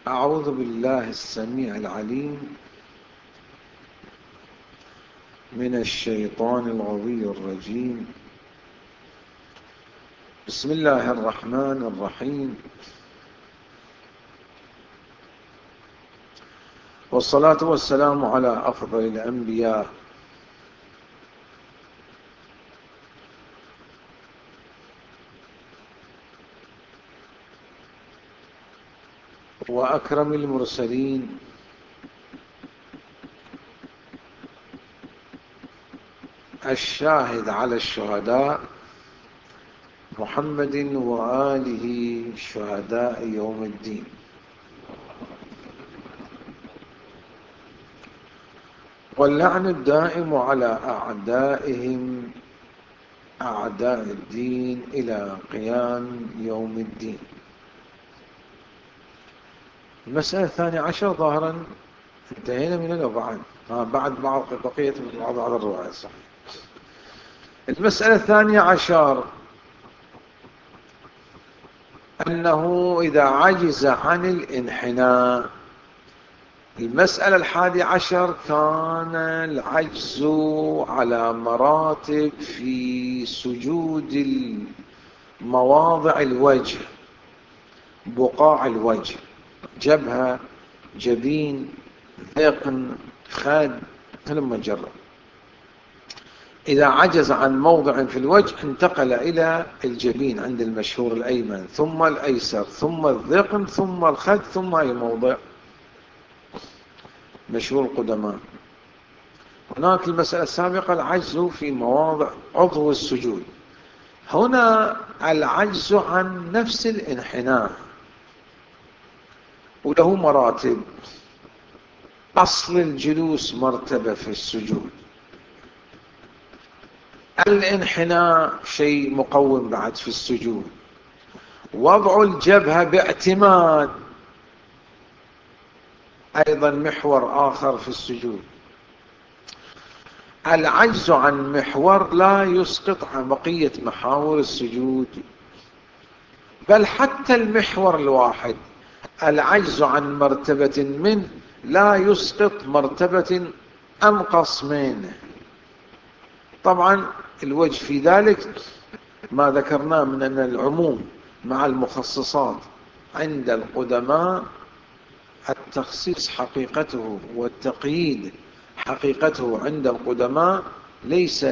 أعوذ بالله السميع العليم من الشيطان الغوي الرجيم. بسم الله الرحمن الرحيم، والصلاة والسلام على أفضل الأنبياء وأكرم المرسلين الشاهد على الشهداء محمد وآله شهداء يوم الدين. واللعن الدائم على أعدائهم أعداء الدين إلى قيام يوم الدين. المسألة 12 ظاهرا انتهينا من الأبعاد بعد بقية بعض الروايات. صح. المسألة 12 أنه إذا عجز عن الانحناء. المسألة 11 كان العجز على مراتب في سجود مواضع الوجه، بقاع الوجه، جبهة، جبين، ذقن، خد، لما جرب. إذا عجز عن موضع في الوجه انتقل إلى الجبين عند المشهور الأيمن، ثم الأيسر، ثم الذقن، ثم الخد، ثم أي موضع مشهور القدماء. هناك المسألة السابقة العجز في مواضع عضو السجود. هنا العجز عن نفس الانحناء، وله مراتب. أصل الجلوس مرتبة في السجود، الانحناء شيء مقوم بعد في السجود، وضع الجبهة باعتماد أيضا محور آخر في السجود. العجز عن محور لا يسقط عن بقية محاور السجود، بل حتى المحور الواحد العجز عن مرتبة منه لا يسقط مرتبة أنقص منه. طبعا الوجه في ذلك ما ذكرناه من أن العموم مع المخصصات عند القدماء التخصيص حقيقته والتقييد حقيقته عند القدماء ليس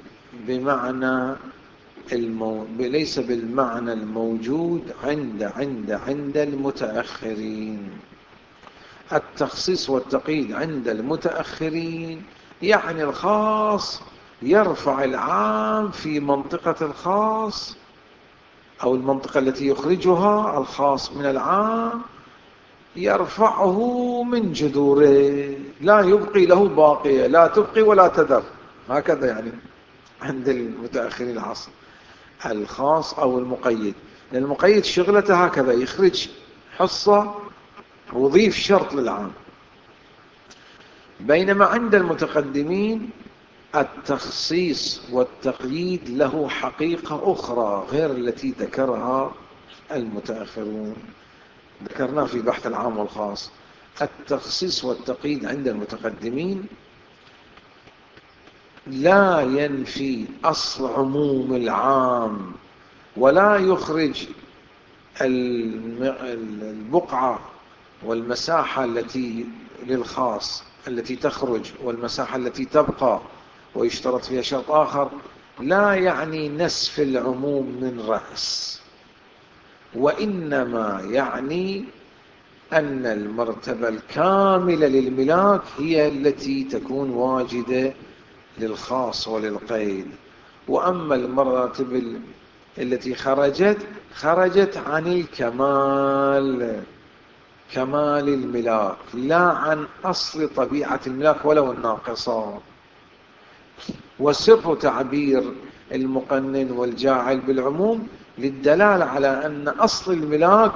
بالمعنى الموجود عند المتأخرين. التخصيص والتقييد عند المتأخرين يعني الخاص يرفع العام في منطقة الخاص، أو المنطقة التي يخرجها الخاص من العام يرفعه من جذوره، لا يبقي له باقية، لا تبقي ولا تذر. هكذا يعني عند المتأخرين العصر الخاص أو المقيد، لأن المقيد شغلته هكذا يخرج حصة ويضيف شرط للعام. بينما عند المتقدمين التخصيص والتقييد له حقيقة أخرى غير التي ذكرها المتأخرون، ذكرناه في بحث العام والخاص. التخصيص والتقييد عند المتقدمين لا ينفي أصل عموم العام، ولا يخرج البقعة والمساحة التي للخاص التي تخرج والمساحة التي تبقى، ويشترط فيها شرط آخر لا يعني نسف العموم من رأس، وإنما يعني أن المرتبة الكاملة للملاك هي التي تكون واجدة للخاص وللقيد. وأما المراتب التي خرجت عن الكمال، كمال الملاك، لا عن أصل طبيعة الملاك ولو الناقصة. وسر تعبير المقنن والجاعل بالعموم للدلالة على أن أصل الملاك،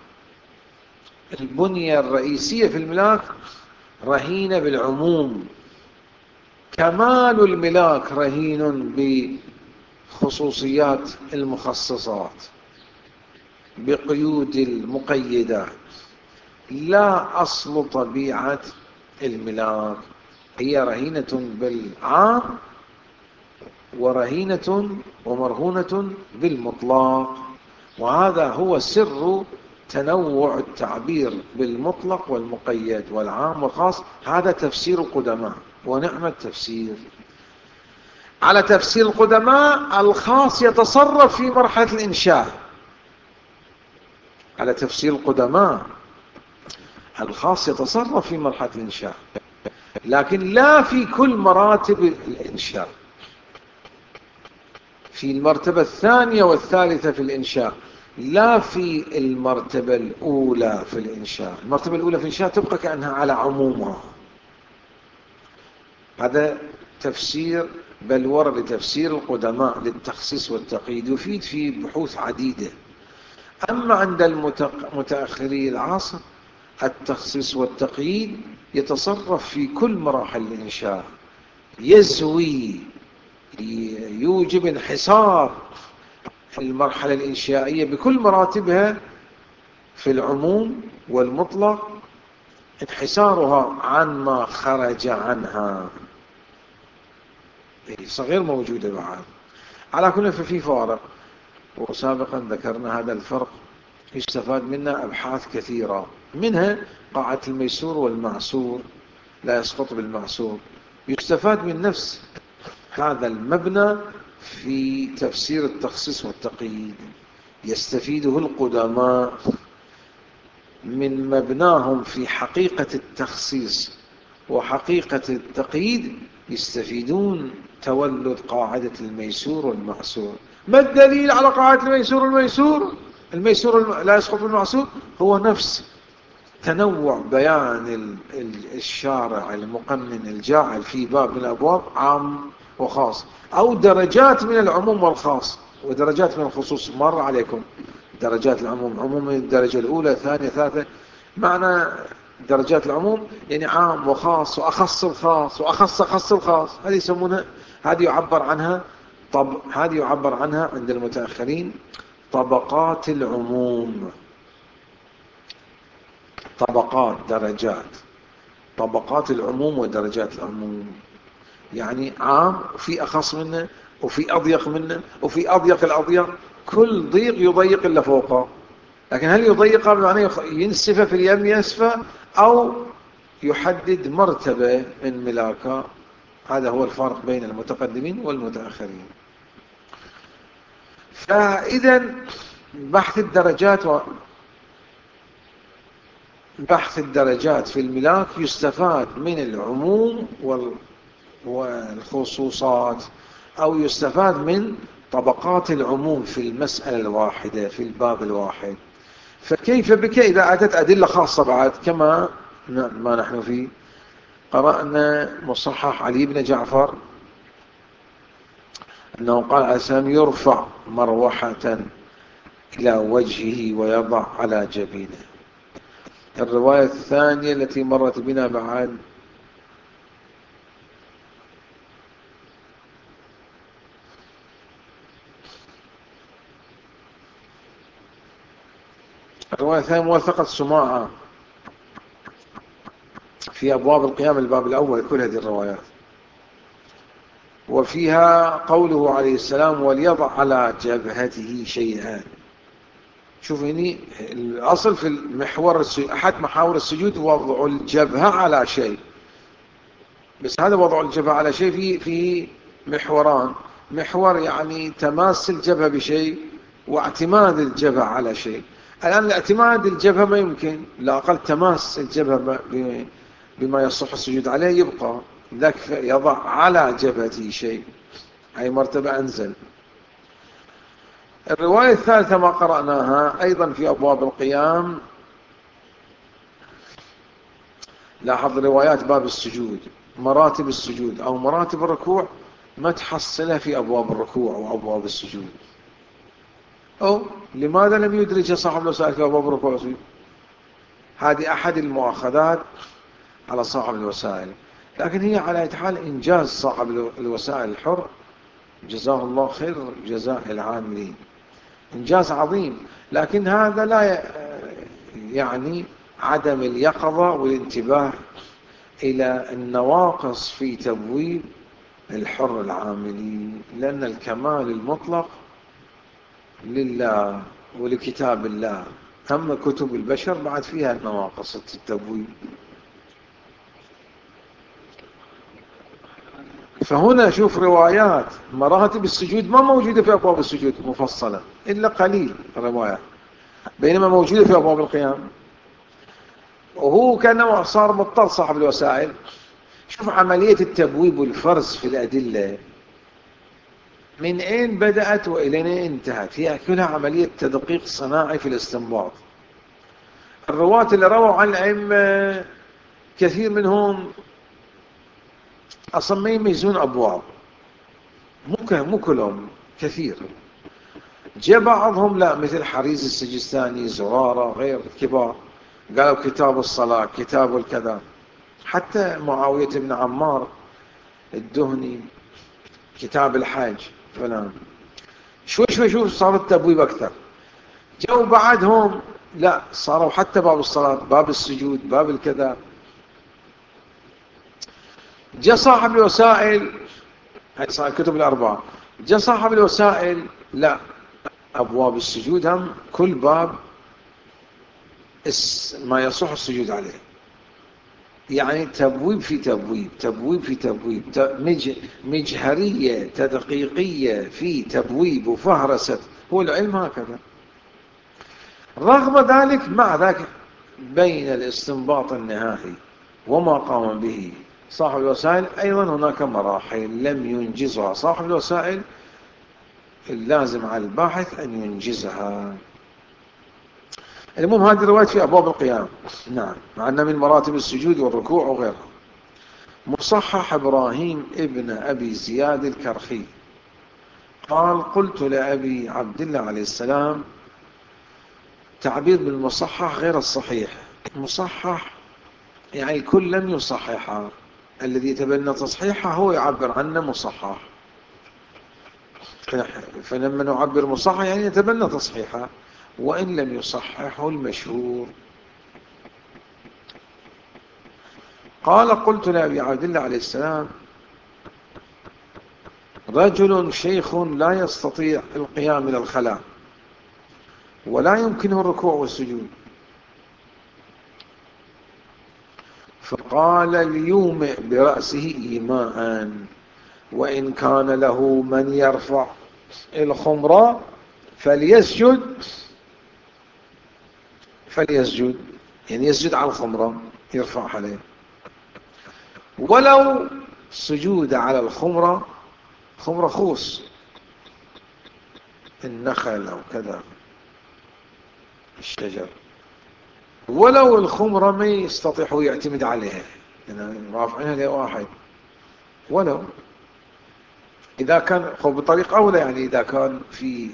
البنية الرئيسية في الملاك رهينة بالعموم، كمال الملاك رهين بخصوصيات المخصصات، بقيود المقيدات. لا أصل طبيعة الملاك، هي رهينة بالعام ورهينة ومرهونة بالمطلق، وهذا هو سر تنوع التعبير بالمطلق والمقيد والعام والخاص. هذا تفسير القدماء، ونعم التفسير. على تفسير القدماء الخاص يتصرف في مرحلة الإنشاء، على تفسير القدماء الخاص يتصرف في مرحلة الإنشاء، لكن لا في كل مراتب الإنشاء. في المرتبة الثانية والثالثة في الإنشاء، لا في المرتبة الأولى في الإنشاء. المرتبة الأولى في الإنشاء تبقى كأنها على عمومها. هذا تفسير بلور لتفسير القدماء للتخصيص والتقييد، يفيد في بحوث عديدة. أما عند متأخري العصر التخصيص والتقييد يتصرف في كل مراحل الإنشاء، يزوي، يوجب انحصار المرحلة الإنشائية بكل مراتبها في العموم والمطلق، انحسارها عن ما خرج عنها صغير موجودة بعد. على كل ففي فارق، وسابقا ذكرنا هذا الفرق يستفاد منه أبحاث كثيرة، منها قاعدة الميسور والمعسور، لا يسقط بالمعسور. يستفاد من نفس هذا المبنى في تفسير التخصيص والتقييد، يستفيده القدماء من مبناهم في حقيقة التخصيص وحقيقة التقييد، يستفيدون تولد قاعدة الميسور والمعسور. ما الدليل على قاعدة الميسور والميسور؟ الميسور لا يسقط بالمعسور هو نفس تنوع بيان الشارع المقنن الجاعل في باب من الأبواب عام وخاص، أو درجات من العموم والخاص ودرجات من الخصوص. مر عليكم درجات العموم، عموم الدرجة الأولى ثانية ثالثة. معنى درجات العموم يعني عام وخاص وأخص الخاص وأخص أخص الخاص. هذه يسمونها، هذه يعبر عنها هذه يعبر عنها عند المتأخرين طبقات العموم. طبقات، درجات، طبقات العموم ودرجات العموم. يعني عام وفي أخص منه وفي أضيق منه وفي أضيق الأضيق. كل ضيق يضيق إلا فوقه، لكن هل يضيق بمعنى ينسفه في اليم ينسفه، أو يحدد مرتبة من ملاكه؟ هذا هو الفرق بين المتقدمين والمتأخرين. فإذا بحث الدرجات في الملاك يستفاد من العموم والخصوصات، أو يستفاد من طبقات العموم في المسألة الواحدة في الباب الواحد. فكيف بك إذا أتت أدلة خاصة بعد، كما ما نحن فيه. قرأنا مصحح علي بن جعفر أنه قال عليه السلام يرفع مروحة إلى وجهه ويضع على جبينه. الرواية الثانية التي مرت بنا بعد الرواية الثانية موثقة سماعة في أبواب القيام الباب الأول، كل هذه الروايات، وفيها قوله عليه السلام وليضع على جبهته شيئا. شوف هنا الأصل في المحور أحد محاور السجود وضع الجبهة على شيء، بس هذا وضع الجبهة على شيء فيه محوران. محور يعني تماس الجبهة بشيء، واعتماد الجبهة على شيء. الآن الاعتماد الجبهة ما يمكن، لا أقل تماس الجبهة بما يصح السجود عليه يبقى، ذاك يضع على جبهته شيء، أي مرتبة أنزل. الرواية الثالثة ما قرأناها أيضا في أبواب القيام. لاحظ روايات باب السجود، مراتب السجود أو مراتب الركوع ما تحصلها في أبواب الركوع وأبواب السجود. أو لماذا لم يدرج صاحب الوسائل في أبواب الركوع والسجود؟ هذه أحد المؤاخذات على صاحب الوسائل، لكن هي على حال إنجاز صاحب الوسائل الحر، جزاه الله خير جزاء العاملين، إنجاز عظيم. لكن هذا لا يعني عدم اليقظة والانتباه إلى النواقص في تبويب الحر العاملي، لأن الكمال المطلق لله ولكتاب الله، أما كتب البشر بعد فيها النواقص التبويب. فهنا شوف روايات مراتب السجود ما موجودة في أبواب السجود مفصلة إلا قليل روايات، بينما موجودة في أبواب القيام. وهو كان صار مضطر صاحب الوسائل. شوف عملية التبويب والفرز في الأدلة من أين بدأت وإلى أين انتهت، هي كلها عملية تدقيق صناعي في الاستنباط. الرواة اللي رووا عن الأئمة كثير منهم أصلا ما يميزون أبواب، مو كلهم، كثير. جاء بعضهم لا، مثل حريز السجستاني، زرارة، غير كبار، قالوا كتاب الصلاة، كتاب الكذا. حتى معاوية بن عمار الدهني كتاب الحج فلان. شوي شوف صار التبويب أكثر. جو بعدهم لا، صاروا حتى باب الصلاة، باب السجود، باب الكذا. جاء صاحب الوسائل، هاي صار الكتب الأربعة، جاء صاحب الوسائل لا، أبواب السجود هم كل باب ما يصح السجود عليه. يعني تبويب في تبويب، تبويب في تبويب، مجهرية تدقيقية في تبويب وفهرسة. هو العلم هكذا. رغم ذلك مع ذلك بين الاستنباط النهائي وما قام به صاحب الوسائل أيضا هناك مراحل لم ينجزها صاحب الوسائل، اللازم على الباحث أن ينجزها. المهم هذه الرواية في أبواب القيام. نعم، مع أن من مراتب السجود والركوع وغيرها. مصحح إبراهيم ابن أبي زياد الكرخي قال: قلت لأبي عبد الله عليه السلام، تعبير بالمصحح غير الصحيح. مصحح يعني الكل لم يصححها، الذي يتبنى تصحيحها هو يعبر عنه مصحح. فلما نعبر مصحح يعني يتبنى تصحيحها وإن لم يصححه المشهور. قال: قلت لأبي عبد الله عليه السلام، رجل شيخ لا يستطيع القيام من الخلاء ولا يمكنه الركوع والسجود، فقال: ليومئ برأسه إيماء، وإن كان له من يرفع الخمرة فليسجد يعني يسجد على الخمرة يرفع عليه، ولو سجود على الخمرة، خمرة خوص النخل أو كذا الشجر، ولو الخمرة ما يستطيع هو يعتمد عليها يعني رافعينها لواحد، ولو إذا كان بطريق أولى، يعني إذا كان في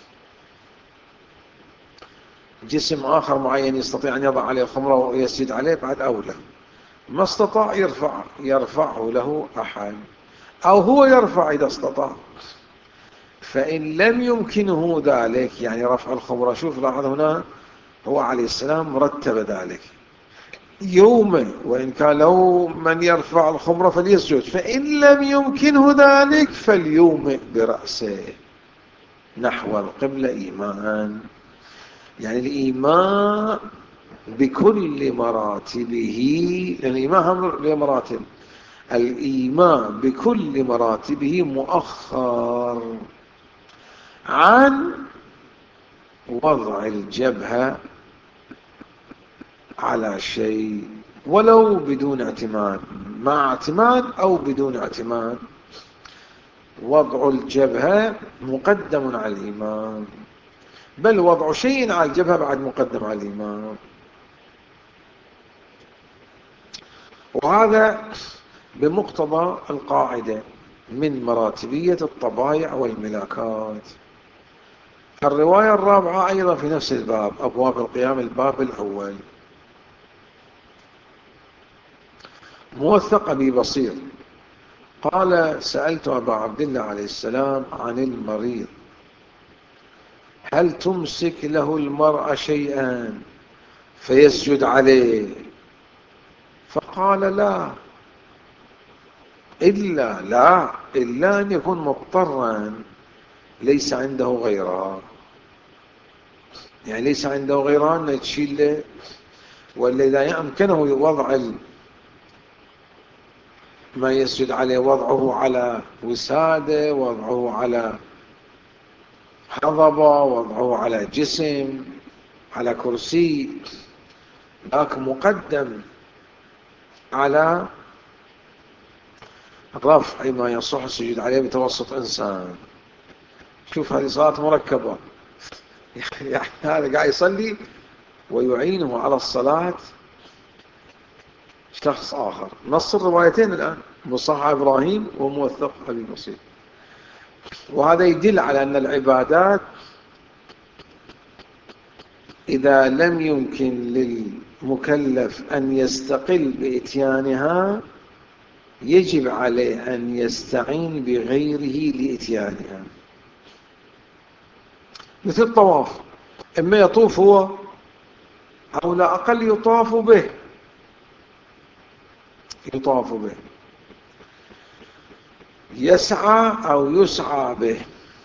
جسم آخر معين يستطيع أن يضع عليه الخمرة ويسجد عليه بعد أولى. ما استطاع يرفعه له أحد، أو هو يرفع إذا استطاع. فإن لم يمكنه ذلك يعني رفع الخمرة، شوف لاحظ هنا هو عليه السلام رتب ذلك يوما، وإن كان له من يرفع الخمرة فليسجد، فإن لم يمكنه ذلك فليومئ برأسه نحو القبلة إيمان. يعني الإيمان بكل مراتبه، لأن الإيمان هم مراتب، الإيمان بكل مراتبه مؤخر عن وضع الجبهة على شيء ولو بدون اعتماد، مع اعتماد أو بدون اعتماد. وضع الجبهة مقدم على الإيمان، بل وضع شيء على الجبهة بعد مقدم على الإيمان. وهذا بمقتضى القاعدة من مراتبية الطبائع والملاكات. الرواية الرابعة أيضا في نفس الباب، أبواب القيام، الباب الأول. موثق أبي بصير قال: سألت أبا عبد الله عليه السلام عن المريض، هل تمسك له المرأة شيئا فيسجد عليه. فقال لا، إلا أن يكون مضطرا ليس عنده غيرها، يعني ليس عنده غيرها أن تشيل له، ولا إذا يمكنه وضع ما يسجد عليه، وضعه على وسادة، وضعه على حضبة، وضعه على جسم، على كرسي، ذاك مقدم على رفع ما يصح السجود عليه بتوسط إنسان. شوف هذه صلاة مركبة، يعني هذا قاعد يصلي ويعينه على الصلاة شخص آخر. نص الروايتين الآن مصحح إبراهيم وموثق أبي بصير. وهذا يدل على أن العبادات إذا لم يمكن للمكلف أن يستقل بإتيانها يجب عليه أن يستعين بغيره لإتيانها، مثل الطواف، إما يطوف هو أو لا أقل يطاف به، يسعى أو يسعى به.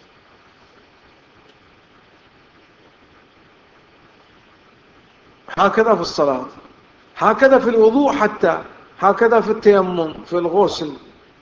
هكذا في الصلاة، هكذا في الوضوء، حتى هكذا في التيمم، في الغسل.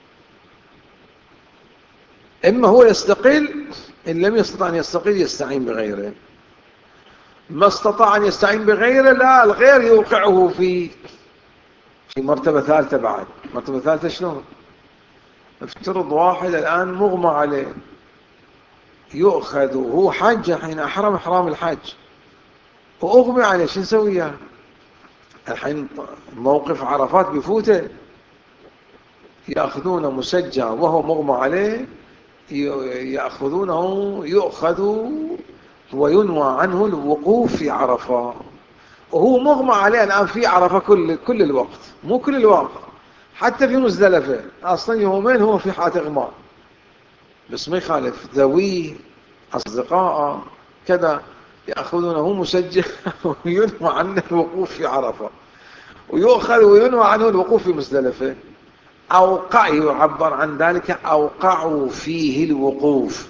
إما هو يستقل، إن لم يستطع أن يستقل يستعين بغيره، ما استطاع أن يستعين بغيره لا، الغير يوقعه في مرتبة ثالثة. بعد مرتبة ثالثة شلون؟ افترض واحد الآن مغمى عليه، يؤخذ وهو حج، حين أحرم إحرام الحج وأغمى عليه، شو نسوي؟ الحين موقف عرفات بفوته، يأخذونه مسجى وهو مغمى عليه، يأخذونه، يؤخذ وينوى عنه الوقوف في عرفة، وهو مغمى عليه الآن في عرفة كل الوقت، مو كل الوقت، حتى في مزدلفة أصلا يومين هو في حالة إغماء، بس ما يخالف ذويه أصدقاء كذا يأخذونه مسجى وينوى عنه الوقوف في عرفة، ويؤخذ وينوى عنه الوقوف في مزدلفة. أوقع، يعبر عن ذلك أوقعوا فيه الوقوف.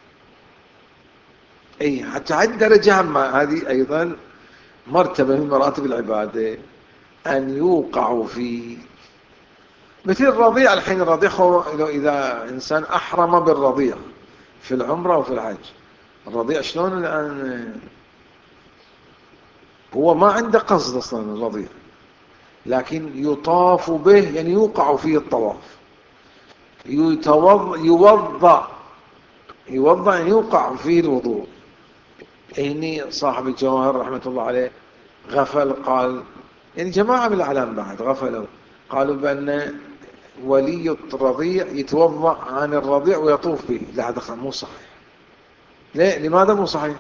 أي حتى هالدرجة هذه أيضا مرتبة من مراتب العبادة، أن يوقعوا فيه. مثل الرضيع، الحين الرضيع إذا إنسان أحرم بالرضيع في العمرة وفي الحج، الرضيع شلون الآن؟ هو ما عنده قصد أصلا الرضيع، لكن يطاف به، يعني يوقع فيه الطواف، يوضع يعني يوقع فيه الوضوء. هني صاحب الجواهر رحمة الله عليه غفل، قال يعني جماعة من الأعلام بعد غفلوا، قالوا بأن ولي الرضيع يتوضأ عن الرضيع ويطوف به. لا، هذا مو صحيح. ليه؟ لماذا مو صحيح؟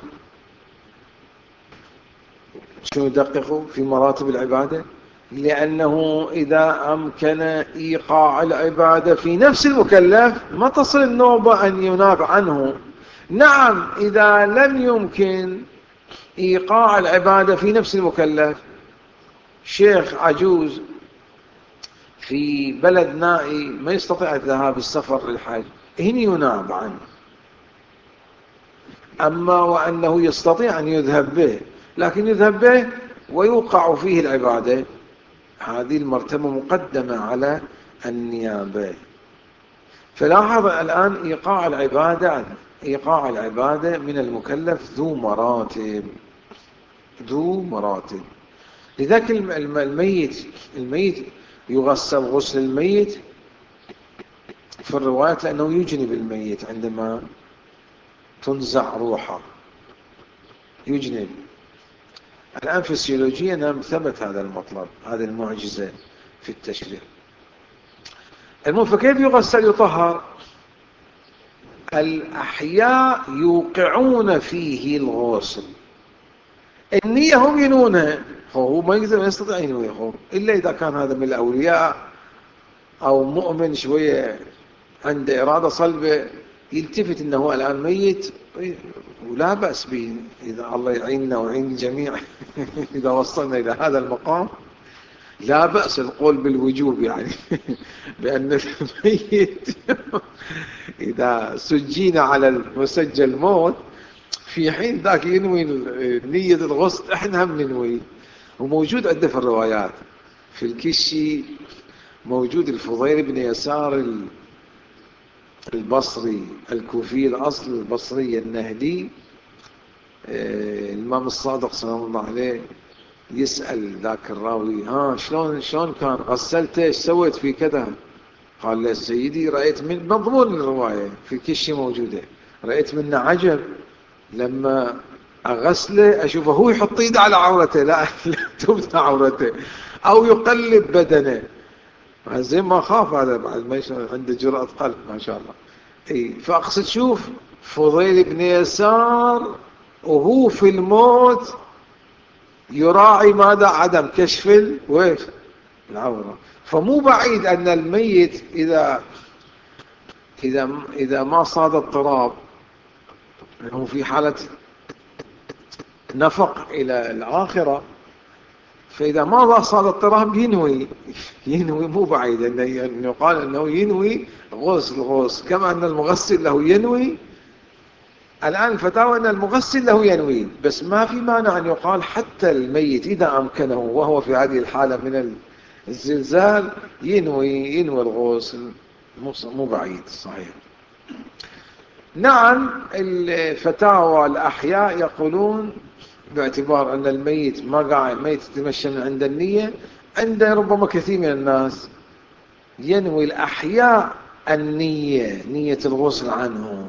شو يدققوا في مراتب العبادة؟ لأنه إذا أمكن إيقاع العبادة في نفس المكلف ما تصل النوبة أن يناب عنه. نعم، إذا لم يمكن إيقاع العبادة في نفس المكلف، شيخ عجوز في بلد نائي ما يستطيع الذهاب السفر للحج، هنا يناب عنه. أما وأنه يستطيع أن يذهب به، لكن يذهب به ويوقع فيه العبادة، هذه المرتبة مقدمة على النيابة. فلاحظ الآن إيقاع العبادة من المكلف ذو مراتب. لذلك الميت يغسل غسل الميت في الروايات لأنه يجنب الميت عندما تنزع روحه، يجنب. الآن فسيولوجيا ثبت هذا المطلب، هذه المعجزة في التشريع. فكيف يغسل يطهر؟ الأحياء يوقعون فيه الغسل، النية هم ينونها، هو ما يستطيع ينويه إلا إذا كان هذا من الأولياء أو مؤمن شوية عنده إرادة صلبة، يلتفت إنه الآن ميت ولا بأس به إذا الله يعيننا ويعين الجميع إذا وصلنا إلى هذا المقام لا بأس القول بالوجوب يعني بأن الميت إذا سجينا على المسجل موت في حين ذاك ينوي نية الغسل احنا هم ننوي. وموجود عندنا في الروايات في الكشي موجود الفضيل بن يسار البصري الكوفي الأصل البصري النهدي. الإمام الصادق سلام الله عليه يسأل ذاك الراوي شلون كان غسلته ايش سويت في كذا؟ قال له سيدي رأيت من مضمون الرواية في كشي موجودة رأيت منه عجب لما أغسله أشوفه هو يحط ايده على عورته لا تبنى عورته أو يقلب بدنه زين ما خاف هذا بعد ما عنده جرأة قلب ما شاء الله. فأقصد شوف فضيل بن يسار وهو في الموت يراعي ماذا؟ عدم كشف العورة. فمو بعيد أن الميت إذا ما صاد التراب هو في حالة نفق إلى الآخرة فإذا ما صاد التراب ينوي مو بعيد أن يقال أنه ينوي غسل كما أن المغسل له ينوي. الآن الفتاوى أن المغسل له ينوي بس ما في مانع أن يقال حتى الميت إذا أمكنه وهو في هذه الحالة من الزلزال ينوي الغسل مو بعيد صحيح. نعم الفتاوى الأحياء يقولون باعتبار أن الميت ما قاعد ميت يتمشى من عند النية عند ربما كثير من الناس ينوي الأحياء نية الغسل عنهم.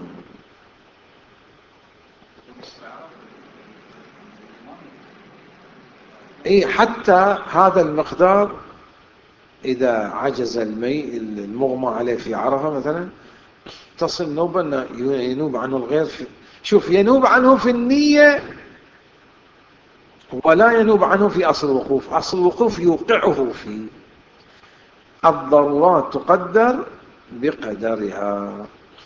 حتى هذا المقدار إذا عجز المغمى عليه في عرفة مثلا تصل نوبة أنه ينوب عنه الغير شوف ينوب عنه في النية ولا ينوب عنه في أصل الوقوف. أصل الوقوف يوقعه في الضرورات تقدر بقدرها.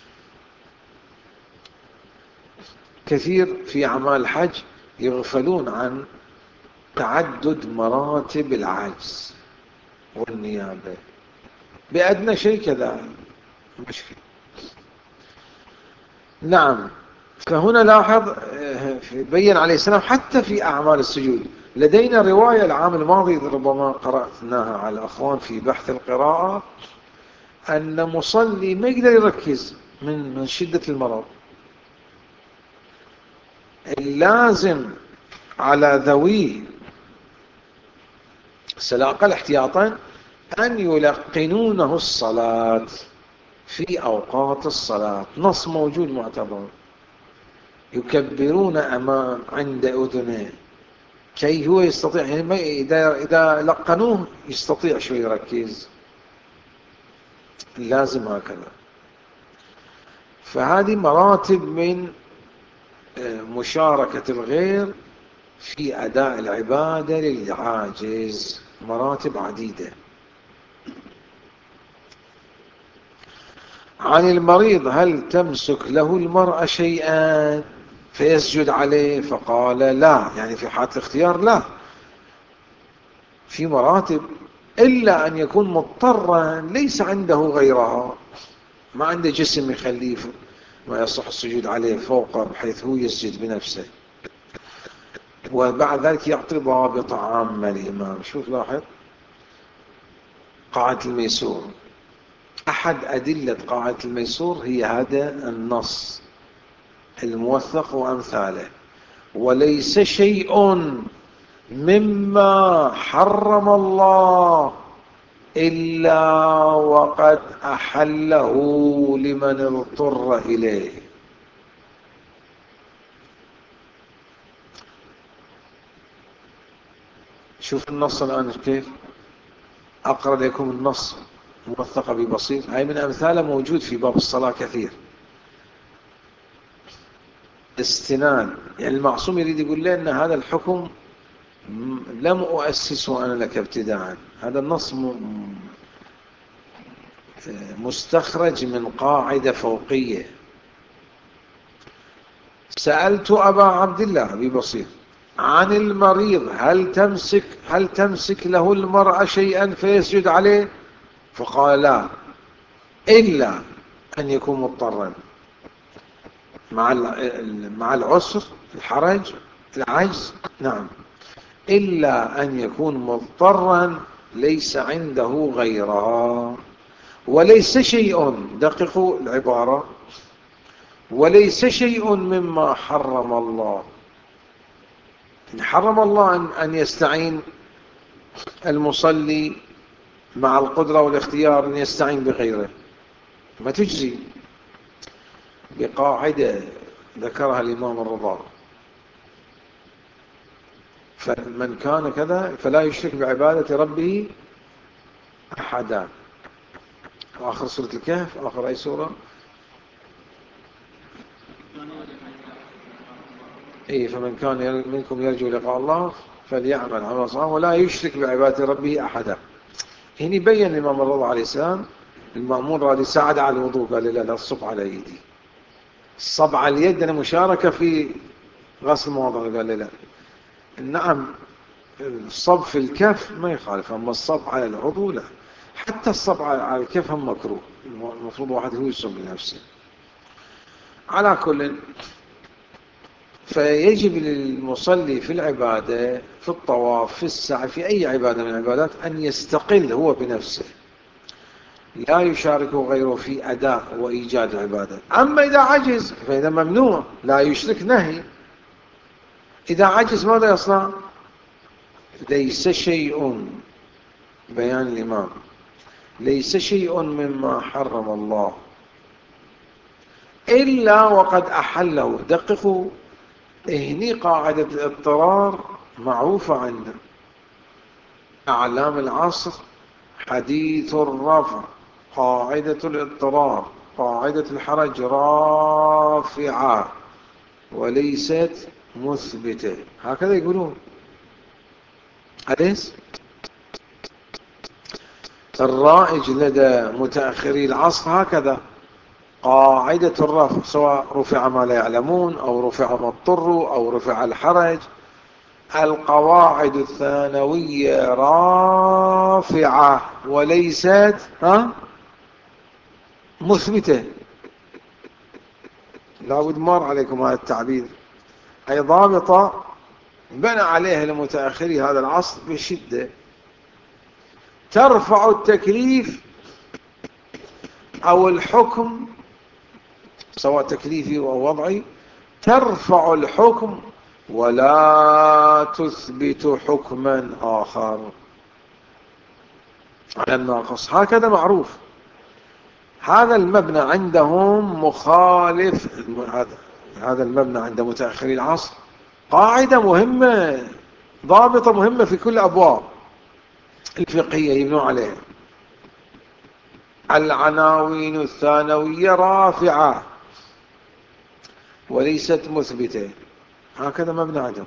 كثير في أعمال الحج يغفلون عن تعدد مراتب العجز والنيابة بأدنى شيء كذا مشكلة. نعم فهنا لاحظ بين عليه السلام حتى في أعمال السجود. لدينا رواية العام الماضي ربما قرأتناها على الأخوان في بحث القراءة أن مصلي ما يقدر يركز من شدة المرض اللازم على ذويه سلاقل احتياطا أن يلقنونه الصلاة في أوقات الصلاة. نص موجود معتبر يكبرون عند أذنه كي هو يستطيع يعني إذا لقنوه يستطيع شوي يركز لازم هكذا. فهذه مراتب من مشاركة الغير في أداء العبادة للعاجز مراتب عديدة. عن المريض هل تمسك له المرأة شيئا فيسجد عليه؟ فقال لا يعني في حالة الاختيار لا. في مراتب إلا أن يكون مضطرا ليس عنده غيرها ما عنده جسم يخليه ما يصح السجود عليه فوقه بحيث هو يسجد بنفسه وبعد ذلك يعطي ضابط عامة الإمام. شوف لاحظ قاعدة الميسور أحد أدلة قاعدة الميسور هي هذا النص الموثق وأمثاله وليس شيء مما حرم الله إلا وقد أحله لمن اضطر إليه. شوف النص الآن كيف أقرأ لكم النص موثق ببصير. هاي من أمثاله موجود في باب الصلاة كثير. استناد يعني المعصوم يريد يقول لنا أن هذا الحكم لم أؤسسه أنا لك ابتداء. هذا النص مستخرج من قاعدة فوقية سألت أبا عبد الله أبي بصير عن المريض هل تمسك له المرأة شيئا فيسجد عليه؟ فقال لا، إلا أن يكون مضطرا مع العسر، الحرج، العجز، نعم، إلا أن يكون مضطرا ليس عنده غيرها. وليس شيء، دققوا العبارة، وليس شيء مما حرم الله. حرم الله أن يستعين المصلي مع القدرة والاختيار أن يستعين بغيره، ما تجزي، بقاعدة ذكرها الإمام الرضا: فمن كان كذا فلا يشرك بعبادة ربه أحدا. آخر سورة الكهف، آخر أي سورة؟ فمن كان منكم يرجو لقاء الله فليعمل عملا صالحا ولا يشرك بعبادة ربه أحدا. هنا بين الإمام الرضا عليه السلام المأمون راد يساعد على الوضوء، قال لا لا الصب على يدي، الصب على اليد أنا مشاركة في غسل المواضع، قال لا نعم الصب في الكف ما يخالف، أما الصب على العضو لا، حتى الصب على الكف هم مكروه، المفروض واحد هو يصب لنفسه. على كل، فيجب للمصلي في العبادة، في الطواف، في السعي، في أي عبادة من العبادات أن يستقل هو بنفسه، لا يشاركه غيره في أداء وإيجاد العبادة. أما إذا عجز فإذا ممنوع، لا يشرك، نهي. إذا عجز ماذا يصنع؟ ليس شيء، بيان الإمام، ليس شيء مما حرم الله إلا وقد أحله. دققوا، هني قاعدة الاضطرار معروفة عندنا، أعلام العصر، حديث الرفع، قاعدة الاضطرار، قاعدة الحرج رافعة وليست مثبتة، هكذا يقولون. أليس الرائج لدى متأخري العصر هكذا؟ قاعدة الرفع، سواء رفع ما لا يعلمون أو رفع ما اضطروا أو رفع الحرج، القواعد الثانوية رافعة وليست مثبتة. لا بد مر عليكم هذا التعبير، أي ضابطة بنى عليها المتأخري هذا العصر بشدة. ترفع التكليف أو الحكم، سواء تكليفي أو وضعي، ترفع الحكم ولا تثبت حكما آخر على الناقص، هكذا معروف. هذا المبنى عندهم مخالف، هذا المبنى عند متأخري العصر قاعدة مهمة، ضابطة مهمة في كل أبواب الفقهية يبنون عليها. العناوين الثانوية رافعة وليست مثبتة، هكذا مبنى عندهم.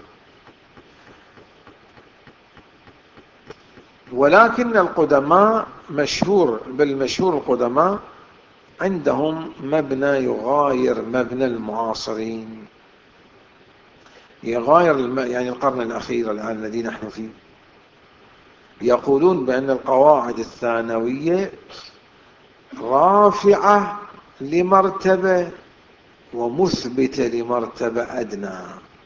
ولكن القدماء بالمشهور القدماء عندهم مبنى يغاير مبنى المعاصرين، يغاير يعني القرن الأخير الآن الذي نحن فيه. يقولون بأن القواعد الثانوية رافعة لمرتبة ومثبتة لمرتبة أدنى،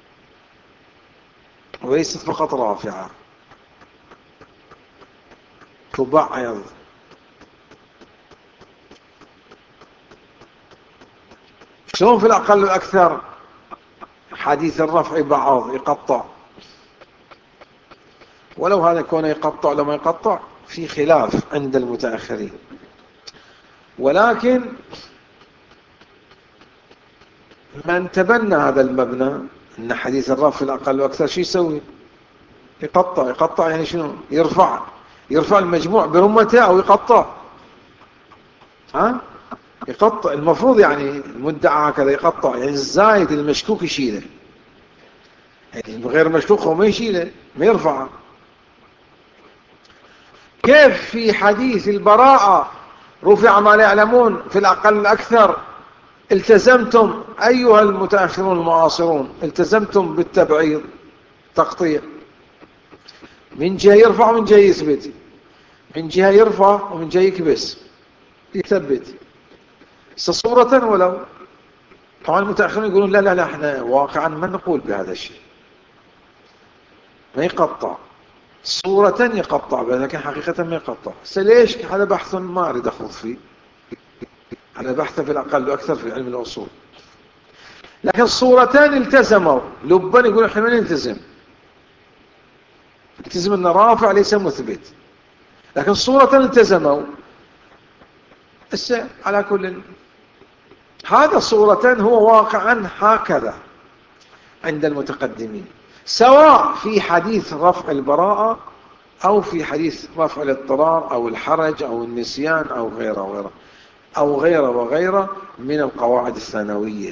وليست فقط رافعة تبعض. شلون في الأقل والأكثر حديث الرفع بعض يقطع، ولو هذا كونه يقطع لما يقطع في خلاف عند المتأخرين. ولكن من تبنى هذا المبنى أن حديث الرفع في الأقل والأكثر شو يسوي؟ يقطع يعني شنو؟ يرفع المجموع برمته أو يقطع، يقطع. المفروض يعني المدعى هكذا يقطع، يعني الزايد المشكوك يشيله، يعني غير مشكوك هو ما يشيله، ما يرفعه. كيف في حديث البراءة رفع ما لا يعلمون في الأقل الأكثر التزمتم أيها المتأخرون المعاصرون، التزمتم بالتبعيض، تقطيع، من جهة يرفع ومن جهة يثبت، من جهة يرفع ومن جهة يكبس يثبت صورة ولو. طبعا المتأخرون يقولون لا لا لا، احنا واقعا ما نقول بهذا الشيء، ما يقطع صورة يقطع بها، لكن حقيقة ما يقطع. ليش؟ هذا بحث ما أريد أخوض فيه، هذا بحث في الأقل وأكثر في علم الأصول. لكن صورتان التزموا لبا، يقول احنا ما نلتزم، التزم أن رافع ليس مثبت، لكن صورة التزموا. على كل هذا صورة هو واقعا هكذا عند المتقدمين، سواء في حديث رفع البراءة أو في حديث رفع الاضطرار أو الحرج أو النسيان أو غيره وغيره أو غيره وغيره من القواعد الثانوية.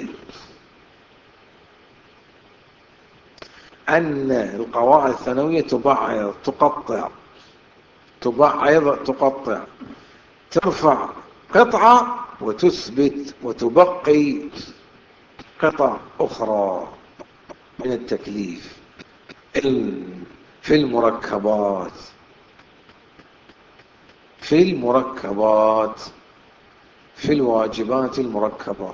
أن القواعد الثانوية تبعض، تقطع، تبعض، تقطع، ترفع قطعة وتثبت وتبقي قطع أخرى من التكليف في المركبات، في المركبات، في الواجبات المركبة،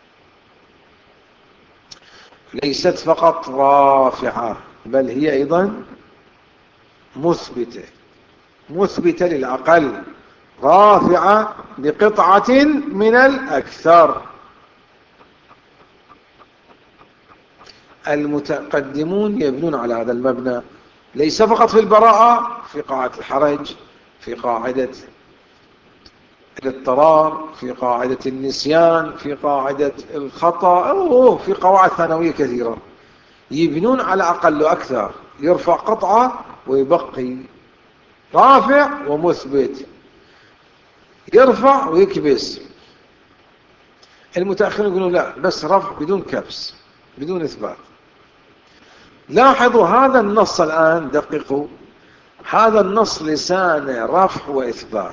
ليست فقط رافعة بل هي أيضا مثبتة، مثبتة للأقل، رافعة بقطعة من الأكثر. المتقدمون يبنون على هذا المبنى، ليس فقط في البراءة، في قاعدة الحرج، في قاعدة الاضطرار، في قاعدة النسيان، في قاعدة الخطأ، في قواعد ثانوية كثيرة، يبنون على أقل وأكثر، يرفع قطعة ويبقي رافع ومثبت، يرفع ويكبس. المتأخرين يقولون لا، بس رفع بدون كبس، بدون إثبات. لاحظوا هذا النص الآن، دققوا، هذا النص لسان رفع وإثبات،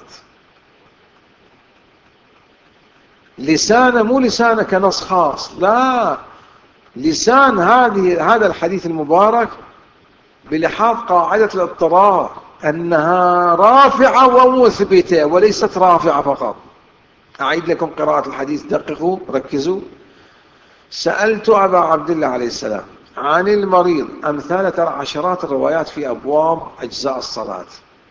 لسان مو لسان كنص خاص، لا، لسان هذا الحديث المبارك بلحاظ قاعدة الاضطرار أنها رافعة ومثبتة وليست رافعة فقط. أعيد لكم قراءة الحديث، دققوا ركزوا. سألت أبا عبد الله عليه السلام عن المريض أمثال عشرات الروايات في أبواب أجزاء الصلاة،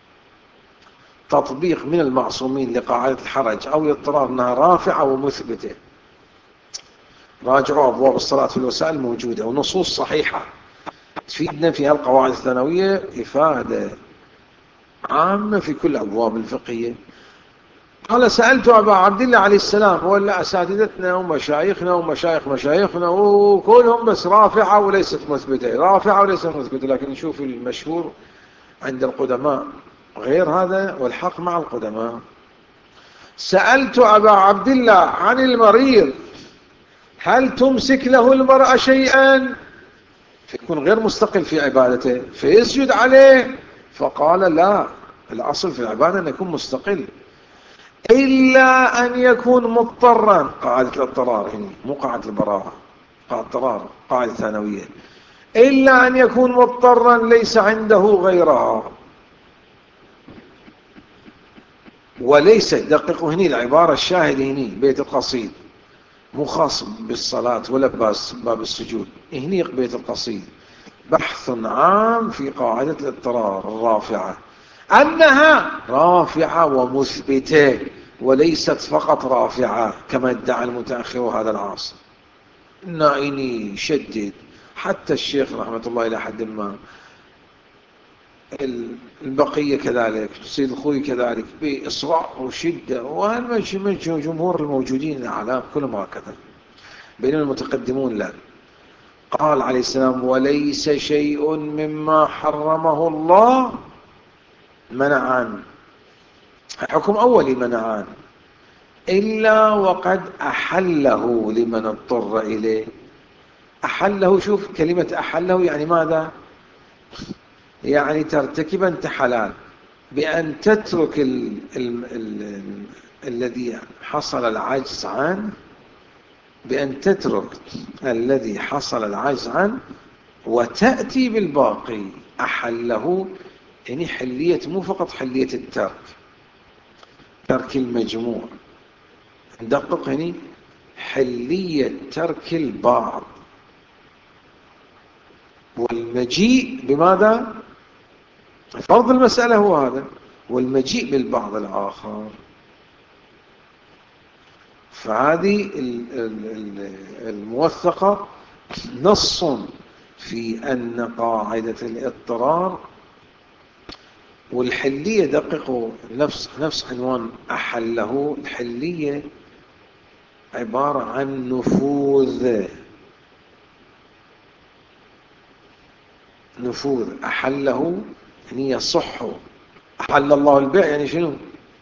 تطبيق من المعصومين لقاعدة الحرج أو الاضطرار أنها رافعة ومثبتة. راجعوا أبواب الصلاة في الوسائل موجودة ونصوص صحيحة تفيدنا في هالقواعد الثانوية إفادة عامة في كل أبواب الفقهية. قال سألت أبا عبد الله عليه السلام، ولا أساتذتنا ومشايخنا ومشايخ مشايخنا وكلهم بس رافعة وليست مثبتة، رافعة وليست مثبتة، لكن نشوف المشهور عند القدماء غير هذا، والحق مع القدماء. سألت أبا عبد الله عن المريض هل تمسك له المرأة شيئا فيكون غير مستقل في عبادته فيسجد عليه؟ فقال لا، الأصل في العبادة أن يكون مستقل، إلا أن يكون مضطرا. قاعدة الاضطرار هنا مو قاعدة البراءة، قاعدة الاضطرار قاعدة ثانوية، إلا أن يكون مضطرا ليس عنده غيرها. وليس، دققوا هنا العبارة الشاهدة هنا بيت القصيد مو خاص بالصلاة ولا باب السجود، هنا بيت القصيد بحث عام في قاعدة الاضطرار الرافعة، أنها رافعة ومثبتة وليست فقط رافعة كما ادعى المتأخر هذا العاصر. النائني شدد، حتى الشيخ رحمة الله إلى حد ما، البقية كذلك، السيد الخوي كذلك، بإصرار وشدة، والجمهور الموجودين الأعلام كلهم هكذا، بينما المتقدمون لا. قال عليه السلام وليس شيء مما حرمه الله منعان، حكم أولي منعان، إلا وقد أحله لمن اضطر إليه. أحله، شوف كلمة أحله يعني ماذا؟ يعني ترتكب أنت حلال بأن تترك الذي حصل العجز عنه بأن تترك الذي حصل العجز عنه وتأتي بالباقي أحله، يعني حلية، مو فقط حلية الترك، ترك المجموع، ندقق هنا حلية ترك البعض والمجيء بماذا؟ فرض المسألة هو هذا، والمجيء بالبعض الآخر. فهذه الموثقة نص في أن قاعدة الاضطرار والحلية، دققوا نفس عنوان أحله، الحلية عبارة عن نفوذ. أحله يعني يصح. أحل الله البيع يعني شنو؟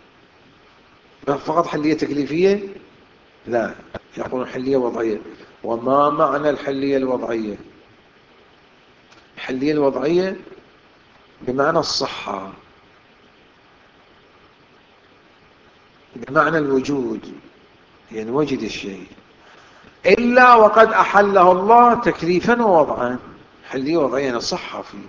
فقط حلية تكليفية؟ لا، يقولون حلية وضعية. وما معنى الحلية الوضعية؟ الحلية الوضعية بمعنى الصحة، بمعنى الوجود، يعني وجد الشيء، إلا وقد أحله الله تكليفا ووضعا. حلية وضعية يعني الصحة فيه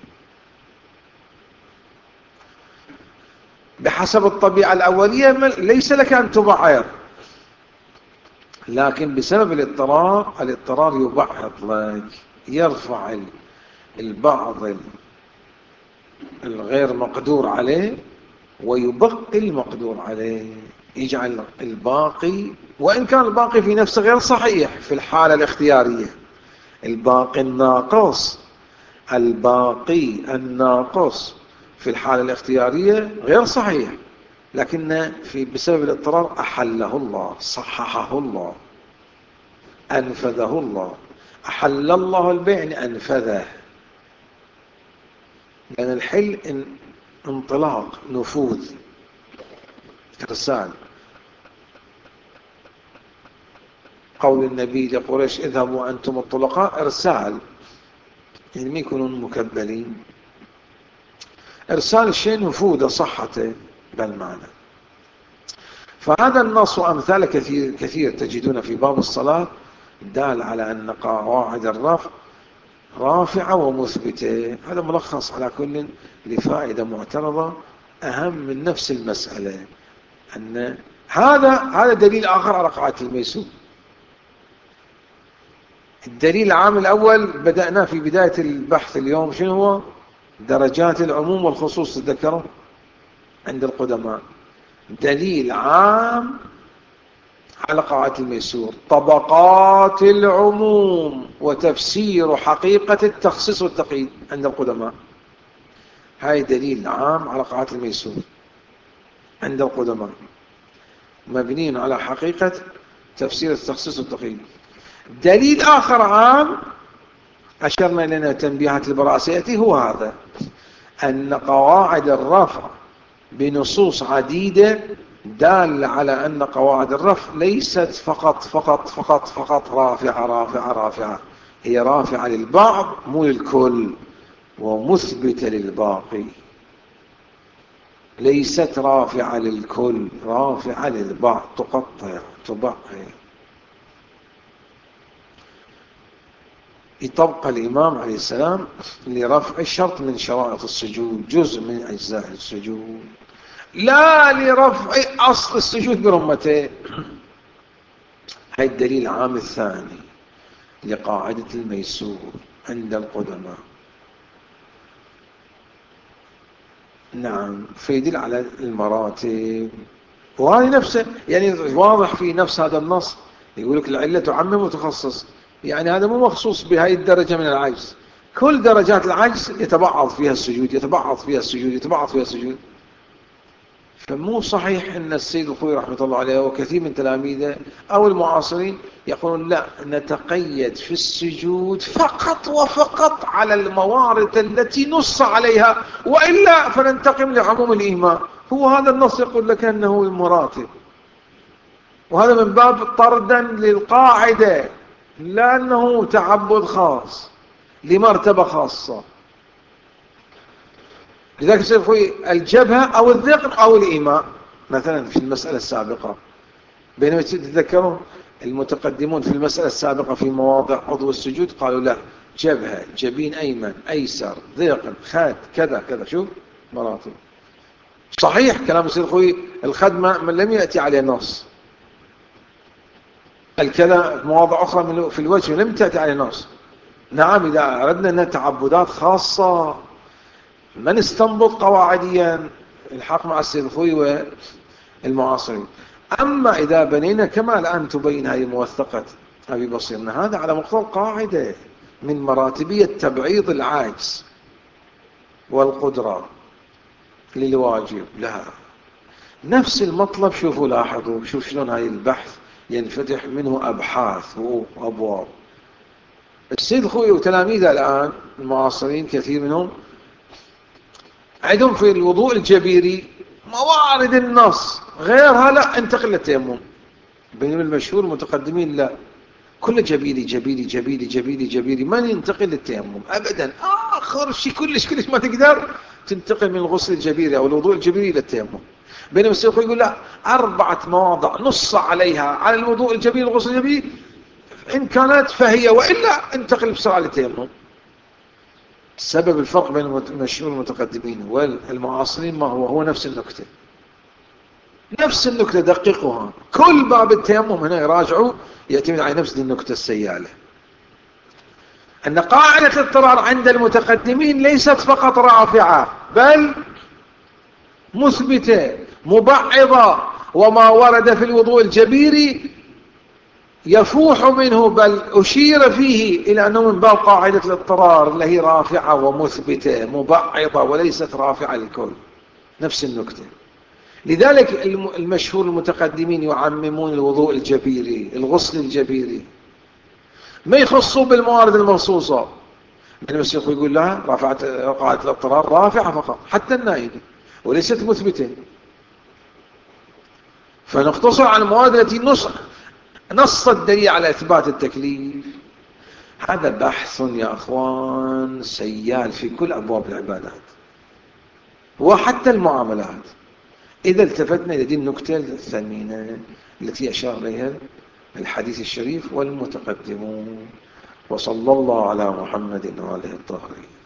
بحسب الطبيعة الأولية، ليس لك أن تبعض، لكن بسبب الاضطرار يبعض لك، يرفع البعض الغير مقدور عليه ويبقي المقدور عليه، يجعل الباقي، وإن كان الباقي في نفسه غير صحيح في الحالة الاختيارية، الباقي الناقص في الحالة الاختيارية غير صحيح، لكن بسبب الاضطرار أحله الله، صححه الله، أنفذه الله. أحل الله البيع يعني أنفذه، لأن الحل انطلاق، نفوذ، إرسال. قول النبي لقريش اذهبوا أنتم الطلقاء، إرسال، يعني ما يكونون مكبلين. إرسال الشيء نفوذ صحته بالمعنى. فهذا النص وأمثال كثير تجدون في باب الصلاة دال على أن قواعد الرفع رافعة ومثبتة. هذا ملخص على كل لفائدة معترضة أهم من نفس المسألة، أن هذا دليل آخر على قاعدة الميسور. الدليل العام الأول بدأنا في بداية البحث اليوم، شنو هو؟ درجات العموم والخصوص، تذكروا عند القدماء. دليل عام على قاعدة الميسور، طبقات العموم وتفسير حقيقة التخصيص والتقييد عند القدماء. هاي دليل عام على قاعدة الميسور عند القدماء، مبني على حقيقة تفسير التخصيص والتقييد. دليل آخر عام أشرنا إلينا تنبيهات البراءة سيأتي، هو هذا، أن قواعد الرفع بنصوص عديدة دال على أن قواعد الرفع ليست فقط رافعة، هي رافعة للبعض مو للكل، ومثبتة للباقي. ليست رافعة للكل، رافعة للبعض، تبقي. يطبق الإمام عليه السلام لرفع الشرط من شرائط السجود، جزء من أجزاء السجود، لا لرفع أصل السجود برمته. هاي الدليل العام الثاني لقاعدة الميسور عند القدماء. نعم، فيدل على المراتب، وهذه نفسه يعني واضح في نفس هذا النص، يقول لك العلة تعمم وتخصص، يعني هذا مو مخصوص بهاي الدرجة من العجز، كل درجات العجز يتبعض فيها السجود. فمو صحيح أن السيد الخوي رحمة الله عليه وكثير من تلاميذه أو المعاصرين يقولون لا، نتقيد في السجود فقط على الموارد التي نص عليها، وإلا فننتقم لعموم الإيمان. هو هذا النص يقول لك أنه المراتب، وهذا من باب طردا للقاعدة، لأنه تعبد خاص لمرتبة خاصة. لذلك يصير الجبهة أو الذقن أو الإيماء مثلا في المسألة السابقة، بينما تتذكرون المتقدمون في المسألة السابقة في مواضع عضو السجود قالوا لا، جبهة، جبين أيمن، أيسر، ذقن، خد، كذا كذا. شوف مراتب. صحيح كلام السيد الخوي، الخد من لم يأتي عليه نص، الكذا في مواضع أخرى في الوجه لم تأتي عليه نص. نعم، إذا أردنا أنها تعبدات خاصة من استنبط قواعديا الحق مع السيد الخوي والمعاصرين. أما إذا بنينا كما الآن تبين هذه موثقة أبي بصيرنا، هذا على مقتضى القاعدة من مراتبية تبعيض العاجز والقدرة للواجب لها. نفس المطلب. شوفوا لاحظوا شوف شلون هاي البحث ينفتح منه أبحاث وأبواب. السيد الخوي وتلاميذه الآن المعاصرين كثير منهم عندهم في الوضوء الجبيري موارد النص، غيرها لا انتقل للتيمم. بينما المشهور المتقدمين لا، كل جبيري جبيري جبيري جبيري جبيري، ما ينتقل للتيمم أبدا. آخر شيء كلش ما تقدر تنتقل من الغسل الجبيري أو الوضوء الجبيري إلى التيمم. بينما السيد يقول لا، 4 مواضع نص عليها على الوضوء الجبيري والغسل الجبيري، إن كانت فهي، وإلا انتقل بسرعة للتيمم. سبب الفرق بين المشهور المتقدمين والمعاصرين ما هو نفس النكتة. نفس النكتة دققوها، كل باب التيمم هنا يراجعوا يعتمد على نفس النكتة السيالة، أن قاعدة الاضطرار عند المتقدمين ليست فقط رافعة بل مثبتة مبعضة، وما ورد في الوضوء الجبيري يفوح منه، بل أشير فيه إلى أنه من باب قاعدة الاضطرار اللي هي رافعة ومثبتة مبعضة وليست رافعة للكل. نفس النكتة. لذلك المشهور المتقدمين يعممون الوضوء الجبيري الغسل الجبيري، ما يخصوا بالموارد المنصوصة. بينما الشيخ يقول لها رافعة قاعدة الاضطرار رافعة فقط حتى النائبة وليست مثبتة. فنقتصر على المواد التي نص الدليل على إثبات التكليف. هذا بحث يا أخوان سيال في كل أبواب العبادات وحتى المعاملات. إذا التفتنا إلى دي النكتة الثمينة التي أشار إليها الحديث الشريف والمتقدمون. وصلى الله على محمد وآله الطاهرين.